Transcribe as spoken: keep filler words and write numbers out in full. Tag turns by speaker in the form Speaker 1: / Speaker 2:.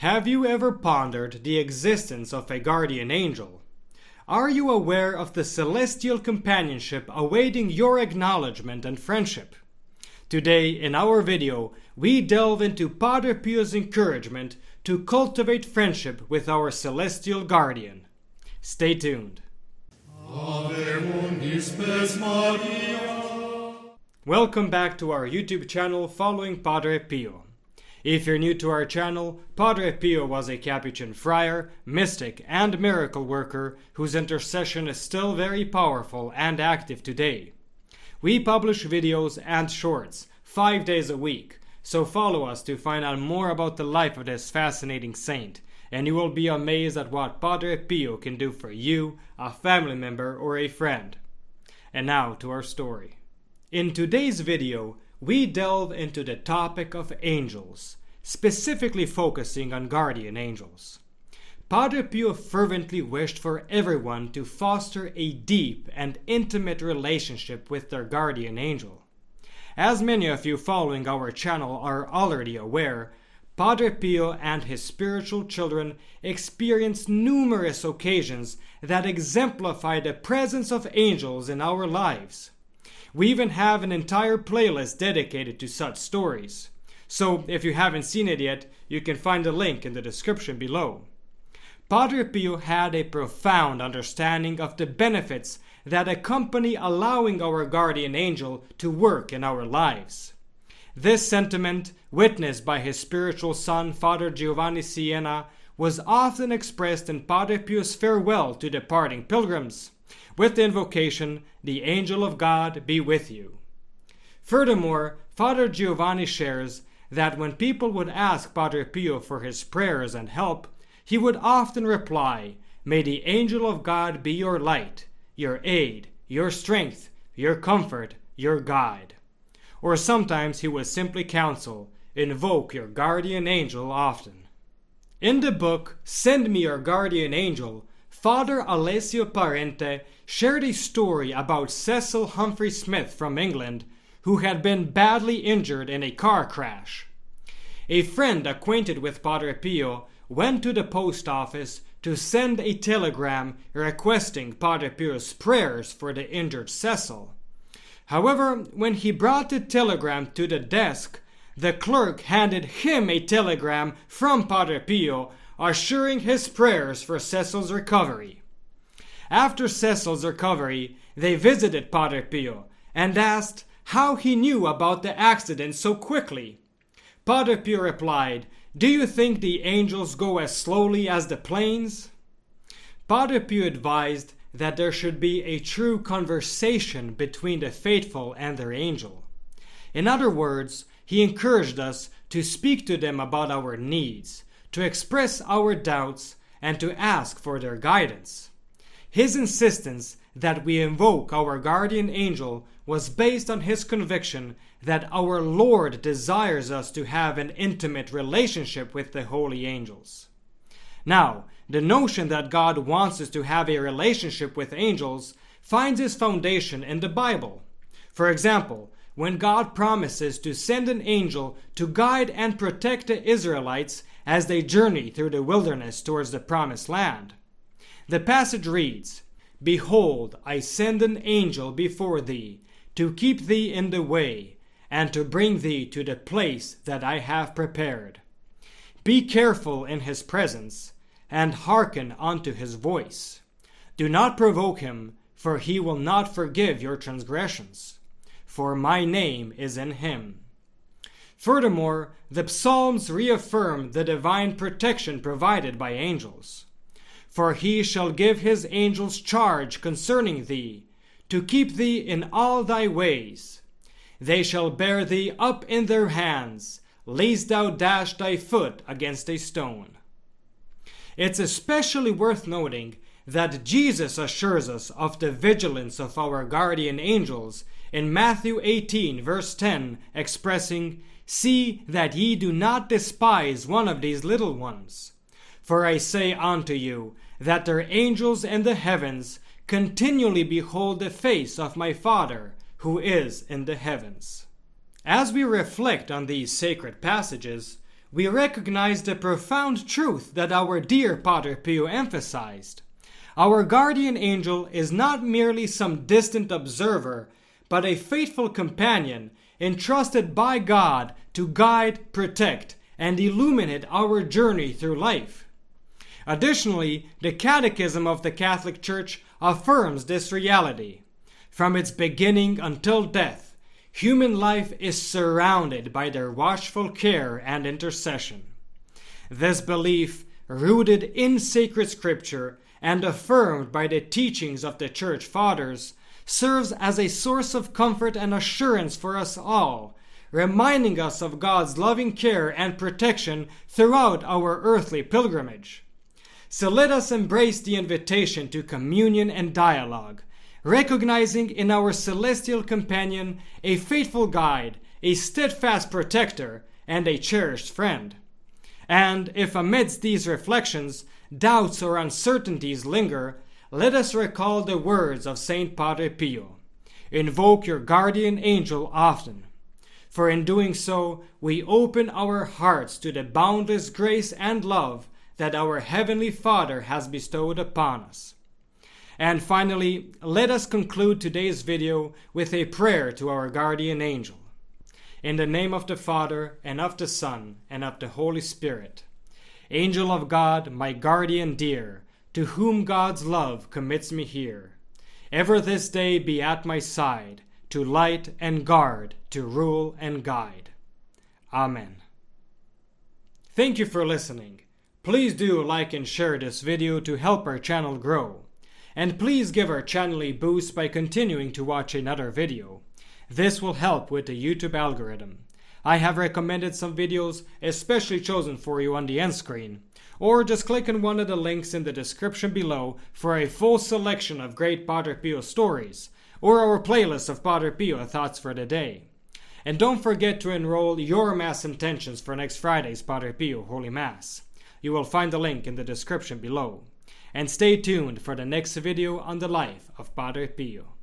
Speaker 1: Have you ever pondered the existence of a guardian angel? Are you aware of the celestial companionship awaiting your acknowledgement and friendship? Today, in our video, we delve into Padre Pio's encouragement to cultivate friendship with our celestial guardian. Stay tuned. Welcome back to our YouTube channel following Padre Pio. If you're new to our channel, Padre Pio was a Capuchin friar, mystic, and miracle worker whose intercession is still very powerful and active today. We publish videos and shorts five days a week, so follow us to find out more about the life of this fascinating saint, and you will be amazed at what Padre Pio can do for you, a family member, or a friend. And now to our story. In today's video, we delve into the topic of angels, specifically focusing on guardian angels. Padre Pio fervently wished for everyone to foster a deep and intimate relationship with their guardian angel. As many of you following our channel are already aware, Padre Pio and his spiritual children experienced numerous occasions that exemplify the presence of angels in our lives. We even have an entire playlist dedicated to such stories. So, if you haven't seen it yet, you can find the link in the description below. Padre Pio had a profound understanding of the benefits that accompany allowing our guardian angel to work in our lives. This sentiment, witnessed by his spiritual son, Father Giovanni Siena, was often expressed in Padre Pio's farewell to departing pilgrims, with the invocation, "The angel of God be with you." Furthermore, Father Giovanni shares that when people would ask Padre Pio for his prayers and help, he would often reply, "May the angel of God be your light, your aid, your strength, your comfort, your guide." Or sometimes he would simply counsel, "Invoke your guardian angel often." In the book Send Me Your Guardian Angel, Father Alessio Parente shared a story about Cecil Humphrey Smith from England, who had been badly injured in a car crash. A friend acquainted with Padre Pio went to the post office to send a telegram requesting Padre Pio's prayers for the injured Cecil. However, when he brought the telegram to the desk, the clerk handed him a telegram from Padre Pio assuring his prayers for Cecil's recovery. After Cecil's recovery, they visited Padre Pio and asked how he knew about the accident so quickly. Padre Pio replied, "Do you think the angels go as slowly as the planes?" Padre Pio advised that there should be a true conversation between the faithful and their angel. In other words, he encouraged us to speak to them about our needs, to express our doubts, and to ask for their guidance. His insistence that we invoke our guardian angel was based on his conviction that our Lord desires us to have an intimate relationship with the holy angels. Now, the notion that God wants us to have a relationship with angels finds its foundation in the Bible. For example, when God promises to send an angel to guide and protect the Israelites as they journey through the wilderness towards the promised land. The passage reads, "Behold, I send an angel before thee, to keep thee in the way, and to bring thee to the place that I have prepared. Be careful in his presence, and hearken unto his voice. Do not provoke him, for he will not forgive your transgressions. For my name is in him." Furthermore, the Psalms reaffirm the divine protection provided by angels. "For he shall give his angels charge concerning thee, to keep thee in all thy ways. They shall bear thee up in their hands, lest thou dash thy foot against a stone." It's especially worth noting that Jesus assures us of the vigilance of our guardian angels in Matthew eighteen, verse ten, expressing, "See that ye do not despise one of these little ones. For I say unto you, that their angels in the heavens continually behold the face of my Father, who is in the heavens." As we reflect on these sacred passages, we recognize the profound truth that our dear Padre Pio emphasized. Our guardian angel is not merely some distant observer, but a faithful companion entrusted by God to guide, protect, and illuminate our journey through life. Additionally, the Catechism of the Catholic Church affirms this reality. From its beginning until death, human life is surrounded by their watchful care and intercession. This belief, rooted in sacred scripture and affirmed by the teachings of the Church Fathers, serves as a source of comfort and assurance for us all, reminding us of God's loving care and protection throughout our earthly pilgrimage. So let us embrace the invitation to communion and dialogue, recognizing in our celestial companion a faithful guide, a steadfast protector, and a cherished friend. And if amidst these reflections, doubts or uncertainties linger, let us recall the words of Saint Padre Pio. Invoke your guardian angel often. For in doing so, we open our hearts to the boundless grace and love that our Heavenly Father has bestowed upon us. And finally, let us conclude today's video with a prayer to our guardian angel. In the name of the Father, and of the Son, and of the Holy Spirit. Angel of God, my guardian dear, to whom God's love commits me here, ever this day be at my side, to light and guard, to rule and guide. Amen. Thank you for listening. Please do like and share this video to help our channel grow. And please give our channel a boost by continuing to watch another video. This will help with the YouTube algorithm. I have recommended some videos especially chosen for you on the end screen, or just click on one of the links in the description below for a full selection of great Padre Pio stories, or our playlist of Padre Pio thoughts for the day. And don't forget to enroll your Mass intentions for next Friday's Padre Pio Holy Mass. You will find the link in the description below. And stay tuned for the next video on the life of Padre Pio.